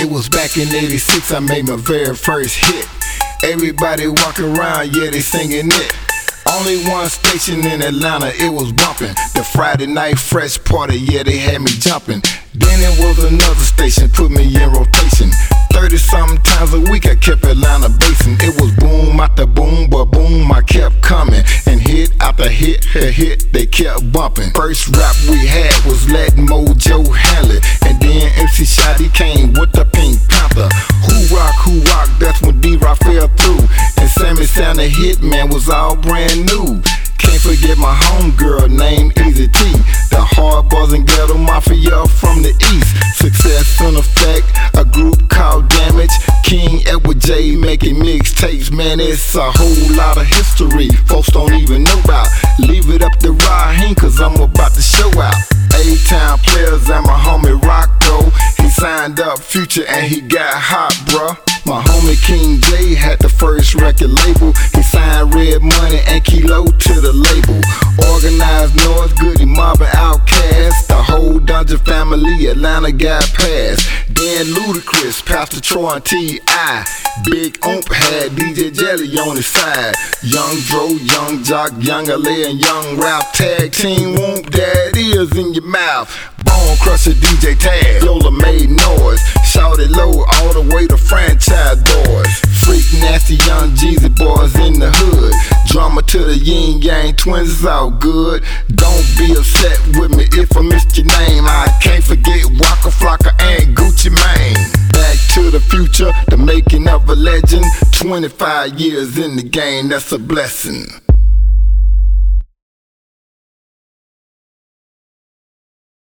was back in '86, I made my very first hit. Everybody walking around, yeah, they singing it. Only one station in Atlanta, it was bumping. The Friday Night Fresh Party, yeah, they had me jumping. Then it was another station, put me in rotation. 30-something times a week I kept Atlanta basing. It was boom after boom, but boom, I kept coming. And hit after hit, they kept bumping. First rap we had was Let Mojo handle it. And then MC Shotty came with the Pink Panther. Who rock, that's when D-Rock fell through. And Sammy Sound the Hitman was all brand new. Can't forget my homegirl named Easy T. The hard bars and ghetto mafia from the east. Success in effect, a group called Damage. King Edward J making mixtapes, man, it's a whole lot of history folks don't even know about. Leave it up to Raheem, cause I'm about to show out. A-Town players and my homie Rocco. He signed up Future and he got hot, bruh. My homie King J had the first record label. He signed Red Money and Kilo to the label. Organized North, Goody Mob and Outkast. The whole Dungeon family, Atlanta got passed. Then Ludacris, Pastor Troy and T.I. Big Oomp had DJ Jelly on his side. Young Dro, Young Jock, Young LA and Young Rap tag team. Whoop, that is in your mouth. Bone Crusher, DJ Taz, Yola made noise. Shouted low all the way to franchise doors. Freak nasty young Jeezy boys in the hood. Drama to the Yin Yang Twins is all good. Don't be upset with me if I missed your name. I can't forget Waka Flocka and Gucci Mane. Back to the future, the making of a legend. 25 years in the game, that's a blessing.